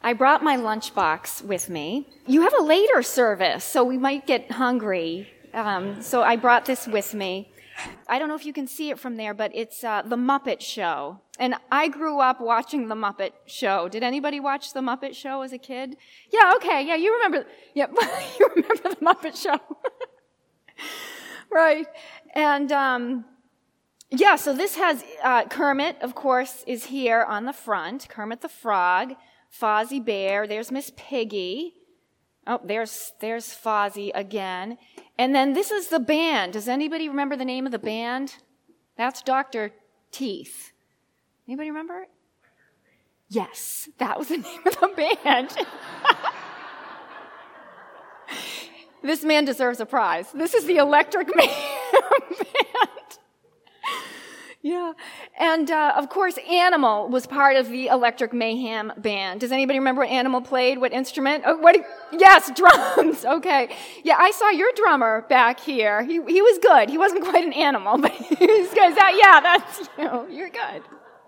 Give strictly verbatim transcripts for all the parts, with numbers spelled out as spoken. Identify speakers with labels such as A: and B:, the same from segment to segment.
A: I brought my lunchbox with me. You have a later service, so we might get hungry. Um, so I brought this with me. I don't know if you can see it from there, but it's uh, The Muppet Show. And I grew up watching The Muppet Show. Did anybody watch The Muppet Show as a kid? Yeah, okay, yeah, you remember, yeah, you remember The Muppet Show. Right. And, um, yeah, so this has, uh, Kermit, of course, is here on the front. Kermit the Frog, Fozzie Bear, there's Miss Piggy. Oh, there's, there's Fozzie again. And then this is the band. Does anybody remember the name of the band? That's Doctor Teeth. Anybody remember it? Yes, that was the name of the band. This man deserves a prize. This is the Electric Mayhem Band. Yeah. And, uh, of course, Animal was part of the Electric Mayhem Band. Does anybody remember what Animal played? What instrument? Oh, what? Yes, drums. Okay. Yeah, I saw your drummer back here. He he was good. He wasn't quite an animal, but he was good. That, yeah, that's, you know, you're good.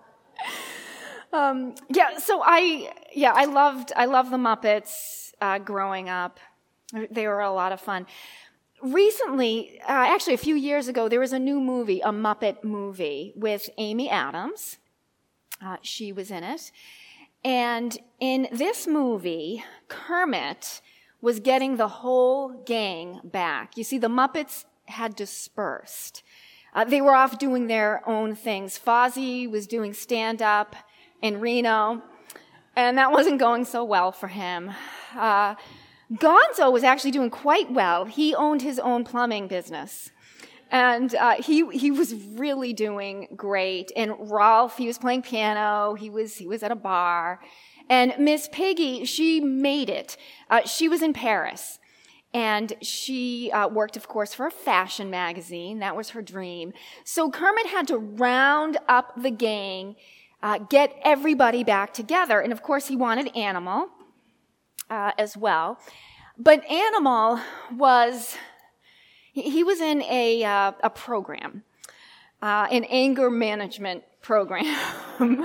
A: Um, yeah, so I, yeah, I loved, I loved the Muppets, uh, growing up. They were a lot of fun. Recently, uh, actually a few years ago, there was a new movie, a Muppet movie with Amy Adams. Uh, she was in it. And in this movie, Kermit was getting the whole gang back. You see, the Muppets had dispersed. Uh, they were off doing their own things. Fozzie was doing stand-up in Reno, and that wasn't going so well for him. Uh, Gonzo was actually doing quite well. He owned his own plumbing business. And uh, he he was really doing great. And Rolf, he was playing piano. He was he was at a bar. And Miss Piggy, she made it. Uh, she was in Paris. And she uh, worked, of course, for a fashion magazine. That was her dream. So Kermit had to round up the gang, uh, get everybody back together. And, of course, he wanted Animal. Uh, as well. But Animal was, he, he was in a, uh, a program, uh, an anger management program.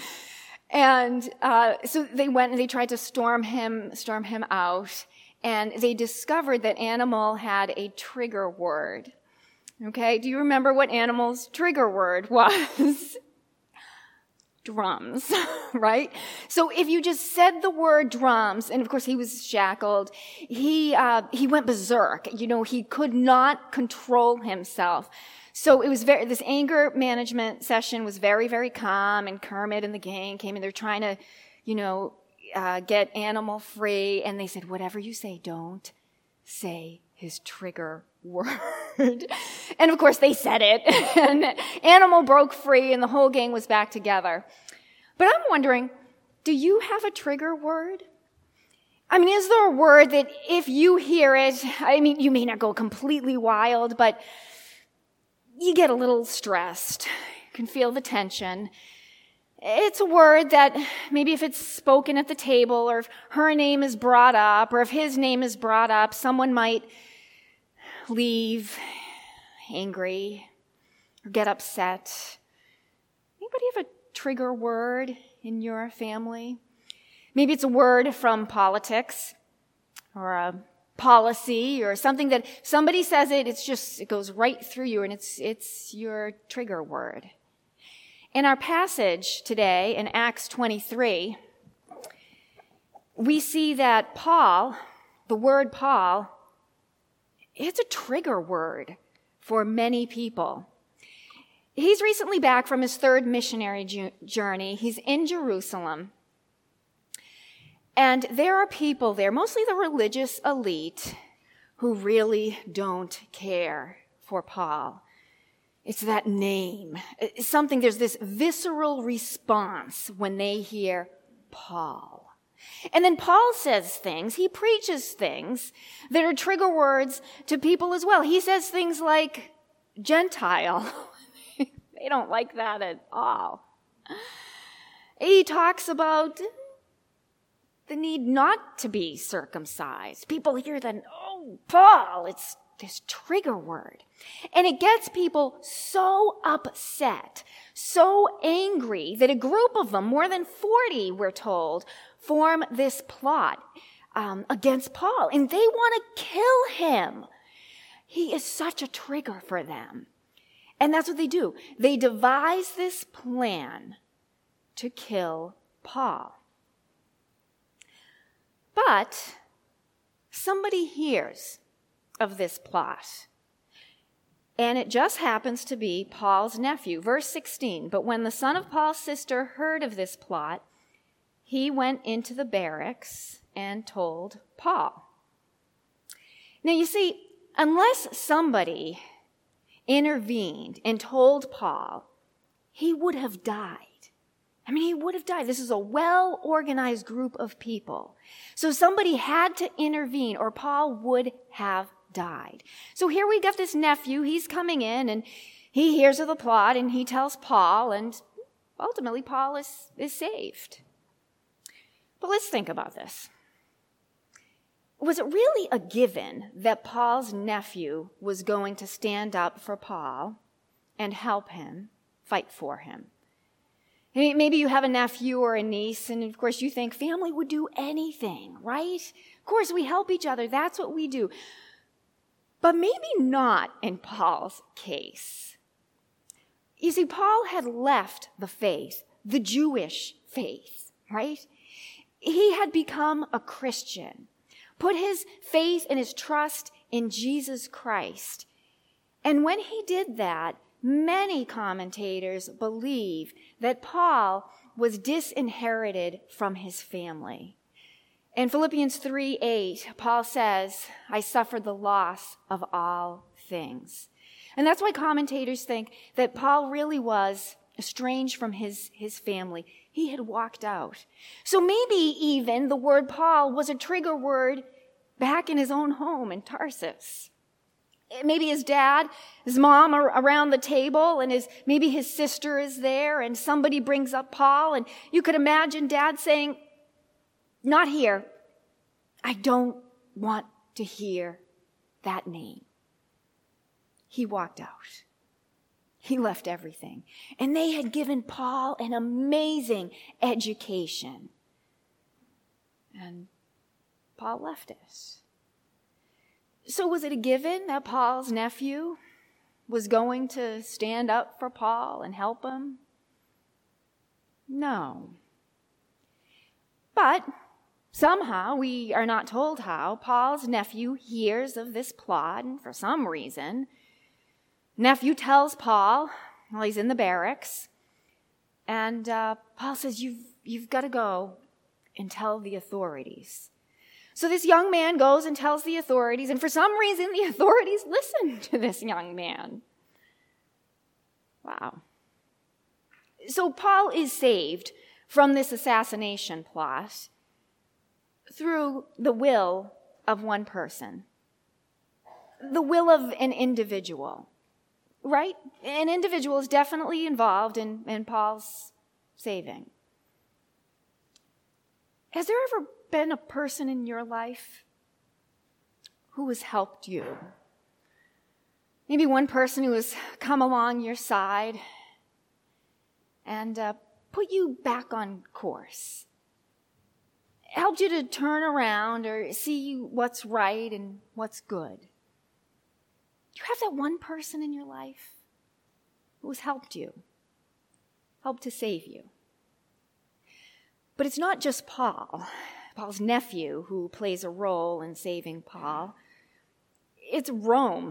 A: And, uh, so they went and they tried to storm him, storm him out, and they discovered that Animal had a trigger word. Okay, do you remember what Animal's trigger word was? Drums, right? So if you just said the word drums, and of course he was shackled, he uh, he went berserk. You know, he could not control himself. So it was very, this anger management session was very, very calm, and Kermit and the gang came in. They're trying to, you know, uh, get Animal free, and they said, whatever you say, don't say his trigger word. And of course they said it, and Animal broke free, and the whole gang was back together. But I'm wondering, do you have a trigger word? I mean, is there a word that if you hear it, I mean, you may not go completely wild, but you get a little stressed. You can feel the tension. It's a word that maybe if it's spoken at the table, or if her name is brought up, or if his name is brought up, someone might leave angry or get upset. Anybody have a trigger word in your family? Maybe it's a word from politics or a policy or something that somebody says it, it's just, it goes right through you, and it's, it's your trigger word. In our passage today in Acts twenty-three, we see that Paul, the word Paul, it's a trigger word for many people. He's recently back from his third missionary ju- journey. He's in Jerusalem. And there are people there, mostly the religious elite, who really don't care for Paul. It's that name. It's something, there's this visceral response when they hear Paul. And then Paul says things, he preaches things that are trigger words to people as well. He says things like Gentile. They don't like that at all. He talks about the need not to be circumcised. People hear that, oh, Paul, it's this trigger word. And it gets people so upset, so angry, that a group of them, more than forty, we're told, form this plot um, against Paul. And they want to kill him. He is such a trigger for them. And that's what they do. They devise this plan to kill Paul. But somebody hears of this plot. And it just happens to be Paul's nephew. Verse sixteen, but when the son of Paul's sister heard of this plot, he went into the barracks and told Paul. Now you see, unless somebody intervened and told Paul, he would have died. I mean, he would have died. This is a well-organized group of people. So somebody had to intervene or Paul would have died. So here we got this nephew. He's coming in and he hears of the plot and he tells Paul, and ultimately Paul is, is saved. But let's think about this. Was it really a given that Paul's nephew was going to stand up for Paul and help him, fight for him? Maybe you have a nephew or a niece, and of course you think family would do anything, right? Of course, we help each other. That's what we do. But maybe not in Paul's case. You see, Paul had left the faith, the Jewish faith, right? He had become a Christian, put his faith and his trust in Jesus Christ. And when he did that, many commentators believe that Paul was disinherited from his family. In Philippians three eight, Paul says, I suffered the loss of all things. And that's why commentators think that Paul really was estranged from his, his family. He had walked out. So maybe even the word Paul was a trigger word back in his own home in Tarsus. Maybe his dad, his mom are around the table, and his maybe his sister is there, and somebody brings up Paul, and you could imagine dad saying, not here. I don't want to hear that name. He walked out. He left everything. And they had given Paul an amazing education. And Paul left it. So was it a given that Paul's nephew was going to stand up for Paul and help him? No. But somehow, we are not told how, Paul's nephew hears of this plot, and for some reason, nephew tells Paul while he's in the barracks, and uh, Paul says, you've, you've got to go and tell the authorities. So this young man goes and tells the authorities, and for some reason, the authorities listen to this young man. Wow. So Paul is saved from this assassination plot through the will of one person, the will of an individual, right? An individual is definitely involved in, in Paul's saving. Has there ever been a person in your life who has helped you? Maybe one person who has come along your side and uh, put you back on course, helped you to turn around or see what's right and what's good. Do you have that one person in your life who has helped you, helped to save you? But it's not just Paul, Paul's nephew, who plays a role in saving Paul. It's Rome.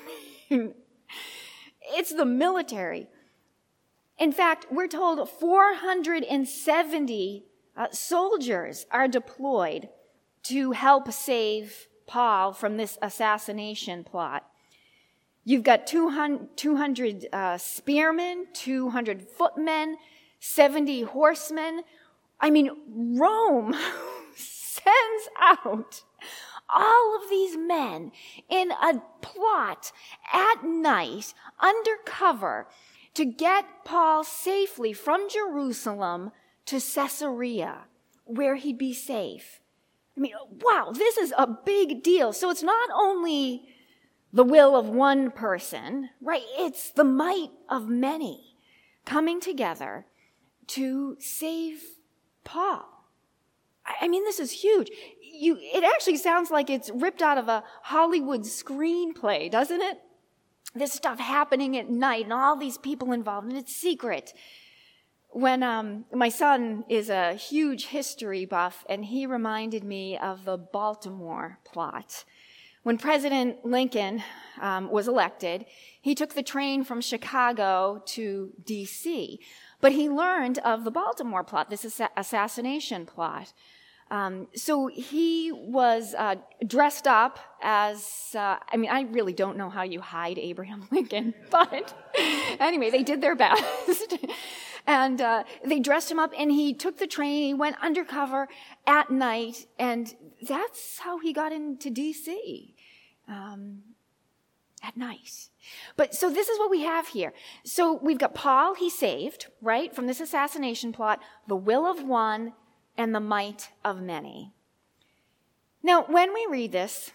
A: It's the military. In fact, we're told four hundred seventy uh, soldiers are deployed to help save Paul from this assassination plot. You've got two hundred uh, spearmen, two hundred footmen, seventy horsemen. I mean, Rome sends out all of these men in a plot at night, undercover, to get Paul safely from Jerusalem to Caesarea, where he'd be safe. I mean, wow, this is a big deal. So it's not only the will of one person, right? It's the might of many coming together to save Paul. I mean, this is huge. You, it actually sounds like it's ripped out of a Hollywood screenplay, doesn't it? This stuff happening at night and all these people involved, and it's secret. When um, my son is a huge history buff, and he reminded me of the Baltimore plot. When President Lincoln um, was elected, he took the train from Chicago to D C, but he learned of the Baltimore plot, this ass- assassination plot. Um, so he was uh, dressed up as, uh, I mean, I really don't know how you hide Abraham Lincoln, but anyway, they did their best. And uh, they dressed him up, and he took the train, he went undercover at night, and that's how he got into D C um, at night. But so this is what we have here. So we've got Paul, he saved, right, from this assassination plot, the will of one and the might of many. Now, when we read this,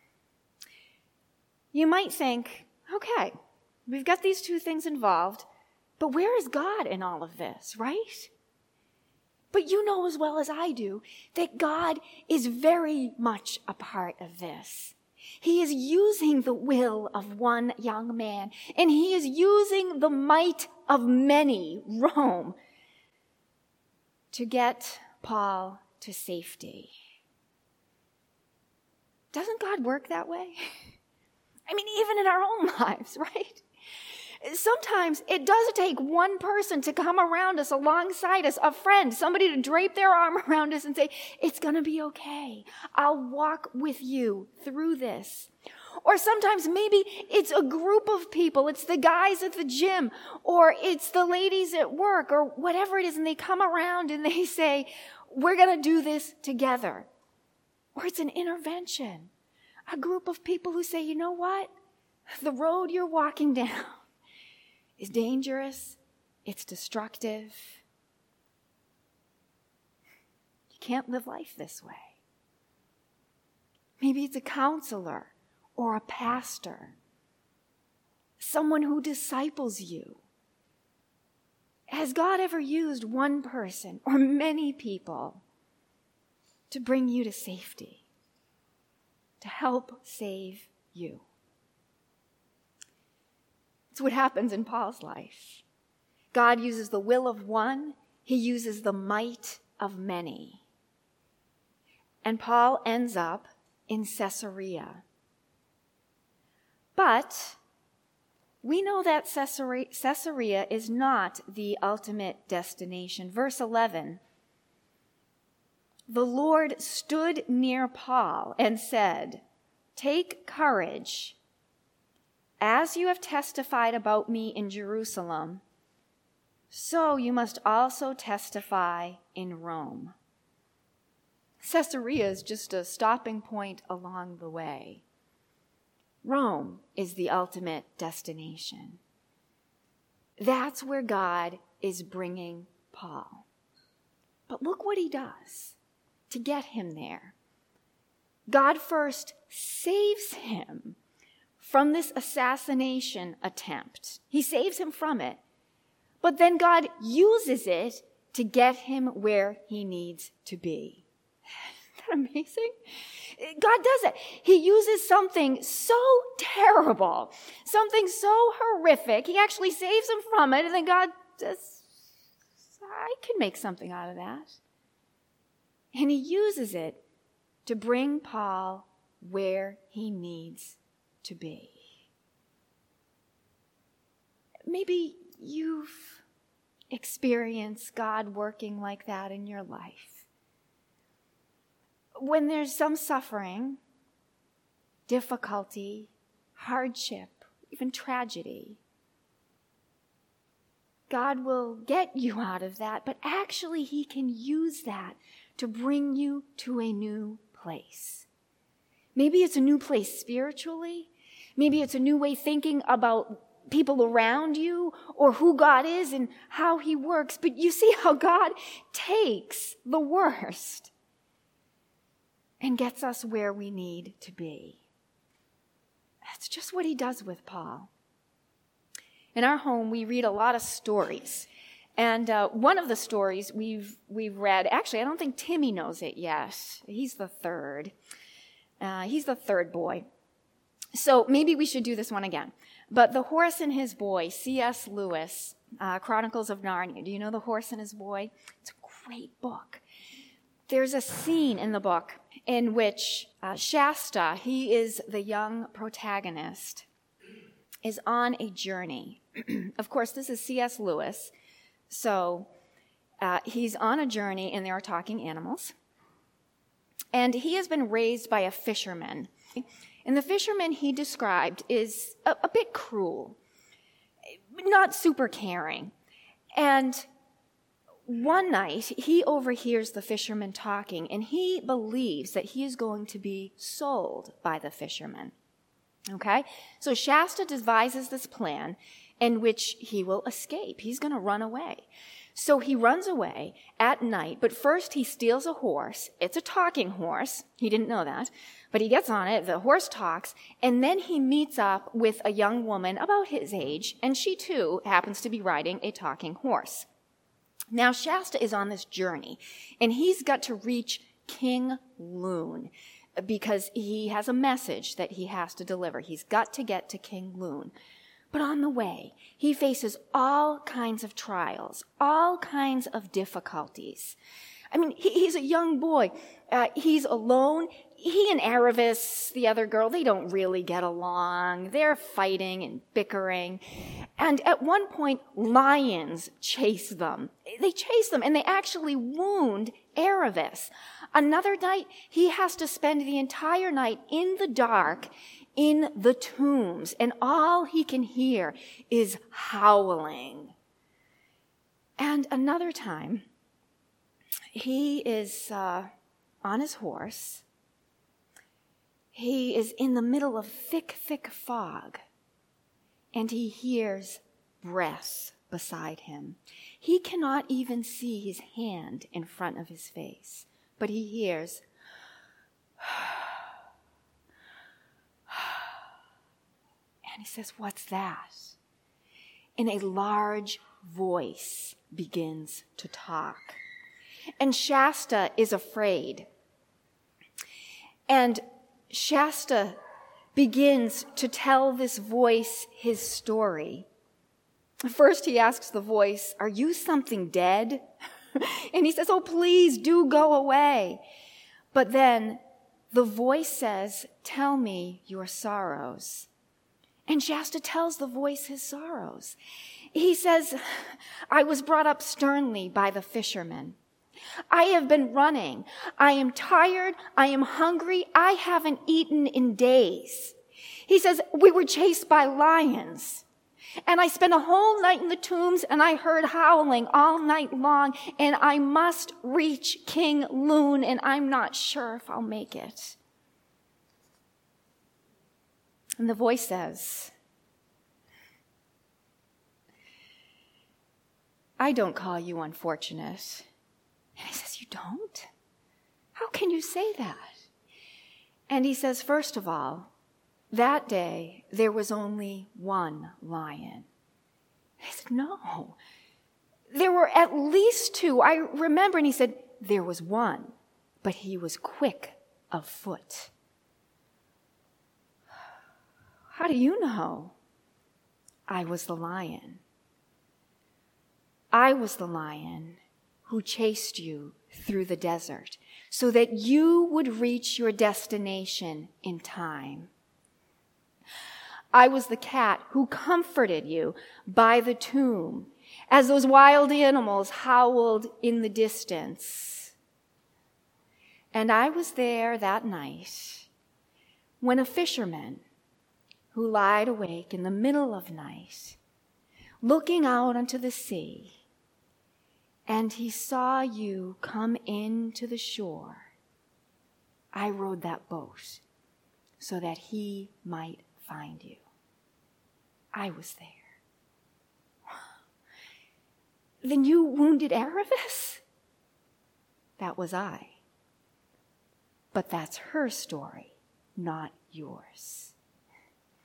A: you might think, okay, we've got these two things involved, but where is God in all of this, right? But you know as well as I do that God is very much a part of this. He is using the will of one young man, and he is using the might of many, Rome, to get Paul to safety. Doesn't God work that way? I mean, even in our own lives, right? Sometimes it does take one person to come around us, alongside us, a friend, somebody to drape their arm around us and say, it's going to be okay. I'll walk with you through this. Or sometimes maybe it's a group of people. It's the guys at the gym, or it's the ladies at work, or whatever it is, and they come around and they say, we're going to do this together. Or it's an intervention. A group of people who say, you know what? The road you're walking down is dangerous. It's destructive. You can't live life this way. Maybe it's a counselor or a pastor, someone who disciples you. Has God ever used one person or many people to bring you to safety, to help save you? It's what happens in Paul's life. God uses the will of one. He uses the might of many. And Paul ends up in Caesarea. But we know that Caesarea, Caesarea is not the ultimate destination. Verse eleven, the Lord stood near Paul and said, take courage. As you have testified about me in Jerusalem, so you must also testify in Rome. Caesarea is just a stopping point along the way. Rome is the ultimate destination. That's where God is bringing Paul. But look what he does to get him there. God first saves him from this assassination attempt. He saves him from it. But then God uses it to get him where he needs to be. Isn't that amazing? God does it. He uses something so terrible, something so horrific. He actually saves him from it, and then God says, I can make something out of that. And he uses it to bring Paul where he needs to be. Maybe you've experienced God working like that in your life. When there's some suffering, difficulty, hardship, even tragedy, God will get you out of that, but actually he can use that to bring you to a new place. Maybe it's a new place spiritually. Maybe it's a new way thinking about people around you or who God is and how he works. But you see how God takes the worst and gets us where we need to be. That's just what he does with Paul. In our home, we read a lot of stories. And uh, one of the stories we've we've read, actually, I don't think Timmy knows it yet. He's the third. Uh, he's the third boy. So maybe we should do this one again. But The Horse and His Boy, C S Lewis, uh, Chronicles of Narnia. Do you know The Horse and His Boy? It's a great book. There's a scene in the book in which uh, Shasta, he is the young protagonist, is on a journey. Of course, this is C S Lewis. So uh, he's on a journey, and there are talking animals. And he has been raised by a fisherman. And the fisherman he described is a, a bit cruel, not super caring. And one night, he overhears the fisherman talking, and he believes that he is going to be sold by the fisherman. Okay? So Shasta devises this plan in which he will escape. He's going to run away. So he runs away at night, but first he steals a horse. It's a talking horse. He didn't know that. But he gets on it, the horse talks, and then he meets up with a young woman about his age, and she too happens to be riding a talking horse. Now Shasta is on this journey, and he's got to reach King Loon because he has a message that he has to deliver. He's got to get to King Loon. But on the way, he faces all kinds of trials, all kinds of difficulties. I mean, he, he's a young boy. Uh, he's alone. He and Aravis, the other girl, they don't really get along. They're fighting and bickering. And at one point, lions chase them. They chase them, and they actually wound Aravis. Another night, he has to spend the entire night in the dark in the tombs, and all he can hear is howling. And another time, he is uh, on his horse. He is in the middle of thick, thick fog, and he hears breaths beside him. He cannot even see his hand in front of his face, but he hears, and he says, "What's that?" And a large voice begins to talk. And Shasta is afraid. And Shasta begins to tell this voice his story. First, he asks the voice, "Are you something dead?" And he says, "Oh, please do go away." But then the voice says, "Tell me your sorrows." And Shasta tells the voice his sorrows. He says, "I was brought up sternly by the fishermen. I have been running. I am tired. I am hungry. I haven't eaten in days." He says, "We were chased by lions. And I spent a whole night in the tombs, and I heard howling all night long, and I must reach King Loon, and I'm not sure if I'll make it." And the voice says, "I don't call you unfortunate." And he says, "You don't? How can you say that?" And he says, "First of all, that day there was only one lion." And I said, "No, there were at least two. I remember." And he said, "There was one, but he was quick of foot." "How do you know?" "I was the lion. I was the lion who chased you through the desert so that you would reach your destination in time. I was the cat who comforted you by the tomb as those wild animals howled in the distance. And I was there that night when a fisherman who lied awake in the middle of night, looking out onto the sea, and he saw you come into the shore. I rowed that boat so that he might find you. I was there." "Then you wounded Aravis?" "That was I. But that's her story, not yours."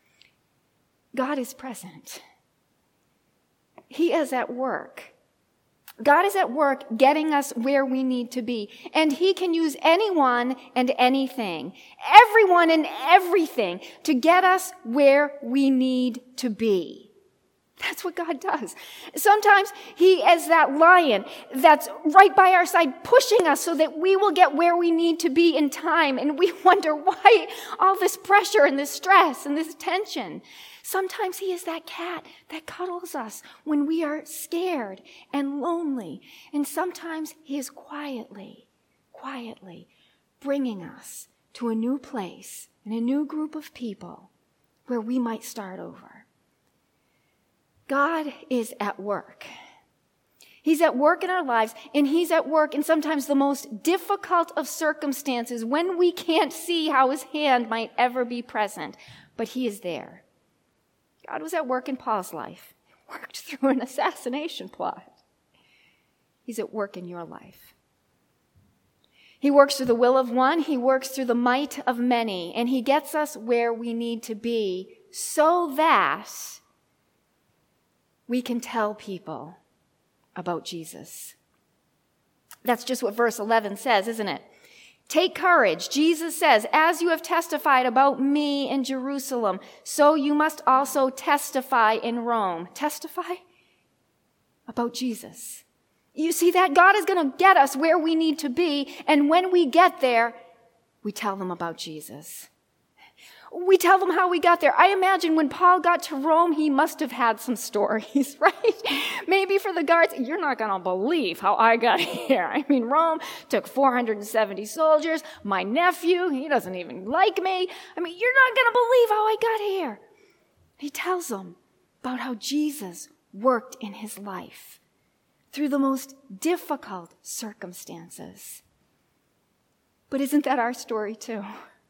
A: God is present. He is at work. God is at work getting us where we need to be. And he can use anyone and anything, everyone and everything, to get us where we need to be. That's what God does. Sometimes he is that lion that's right by our side, pushing us so that we will get where we need to be in time. And we wonder why all this pressure and this stress and this tension. Sometimes he is that cat that cuddles us when we are scared and lonely. And sometimes he is quietly, quietly bringing us to a new place and a new group of people where we might start over. God is at work. He's at work in our lives, and he's at work in sometimes the most difficult of circumstances when we can't see how his hand might ever be present, but he is there. God was at work in Paul's life. He worked through an assassination plot. He's at work in your life. He works through the will of one, he works through the might of many, and he gets us where we need to be so that we can tell people about Jesus. That's just what verse eleven says, isn't it? Take courage. Jesus says, as you have testified about me in Jerusalem, so you must also testify in Rome. Testify about Jesus. You see that? God is going to get us where we need to be, and when we get there, we tell them about Jesus. We tell them how we got there. I imagine when Paul got to Rome, he must have had some stories, right? Maybe for the guards, you're not going to believe how I got here. I mean, Rome took four hundred seventy soldiers. My nephew, he doesn't even like me. I mean, you're not going to believe how I got here. He tells them about how Jesus worked in his life through the most difficult circumstances. But isn't that our story too?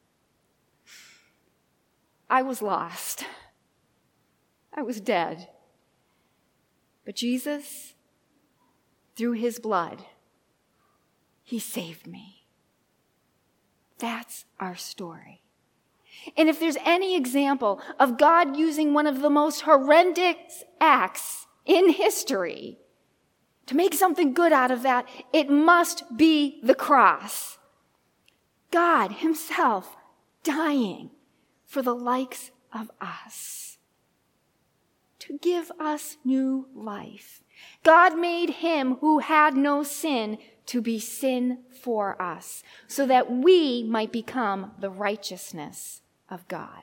A: I was lost. I was dead. But Jesus, through his blood, he saved me. That's our story. And if there's any example of God using one of the most horrendous acts in history to make something good out of that, it must be the cross. God himself dying for the likes of us, to give us new life. God made him who had no sin to be sin for us, so that we might become the righteousness of God.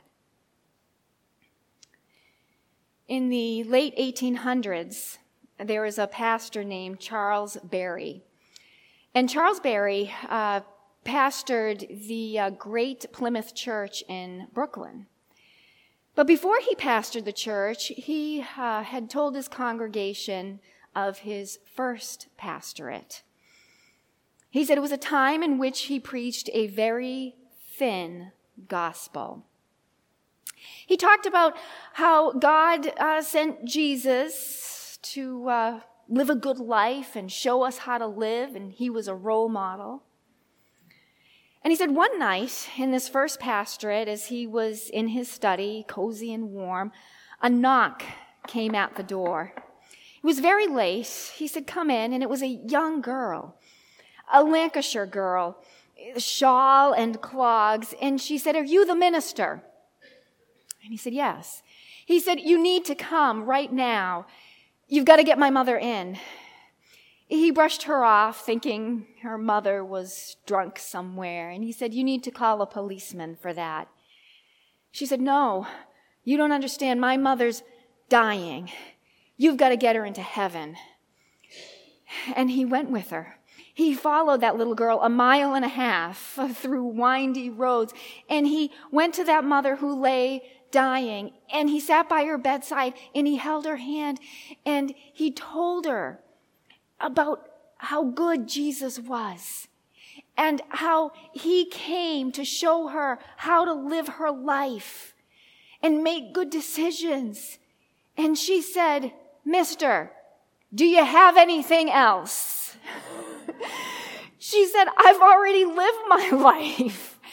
A: In the late eighteen hundreds, there was a pastor named Charles Berry. And Charles Berry uh, pastored the uh, Great Plymouth Church in Brooklyn. But before he pastored the church, he uh, had told his congregation of his first pastorate. He said it was a time in which he preached a very thin gospel. He talked about how God uh, sent Jesus to uh, live a good life and show us how to live, and he was a role model. And he said one night in this first pastorate, as he was in his study, cozy and warm, a knock came at the door. It was very late. He said, come in, and it was a young girl, a Lancashire girl, shawl and clogs, and she said, are you the minister? And he said, yes. He said, you need to come right now. You've got to get my mother in. He brushed her off, thinking her mother was drunk somewhere, and he said, you need to call a policeman for that. She said, no, you don't understand. My mother's dying. You've got to get her into heaven. And he went with her. He followed that little girl a mile and a half through windy roads, and he went to that mother who lay dying, and he sat by her bedside, and he held her hand, and he told her about how good Jesus was and how he came to show her how to live her life and make good decisions. And she said, Mister, do you have anything else? She said, I've already lived my life.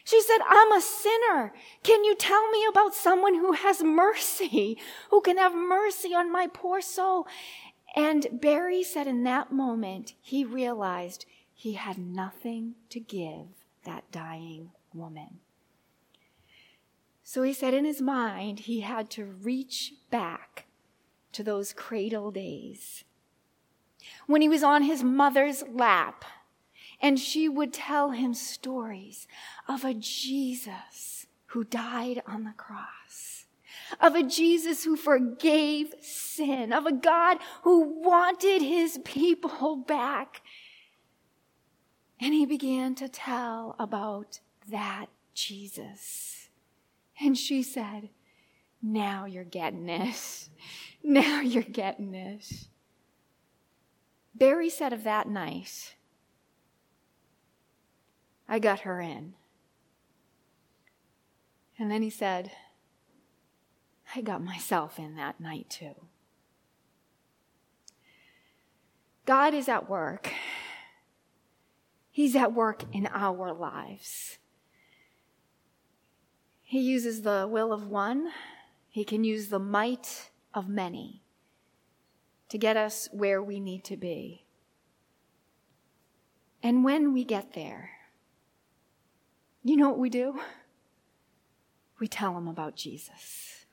A: She said, I'm a sinner. Can you tell me about someone who has mercy, who can have mercy on my poor soul? And Barry said in that moment, he realized he had nothing to give that dying woman. So he said in his mind, he had to reach back to those cradle days when he was on his mother's lap and she would tell him stories of a Jesus who died on the cross, of a Jesus who forgave sin, of a God who wanted his people back. And he began to tell about that Jesus. And she said, now you're getting it. Now you're getting it. Barry said of that night, I got her in. And then he said, I got myself in that night too. God is at work. He's at work in our lives. He uses the will of one. He can use the might of many to get us where we need to be. And when we get there, you know what we do? We tell them about Jesus.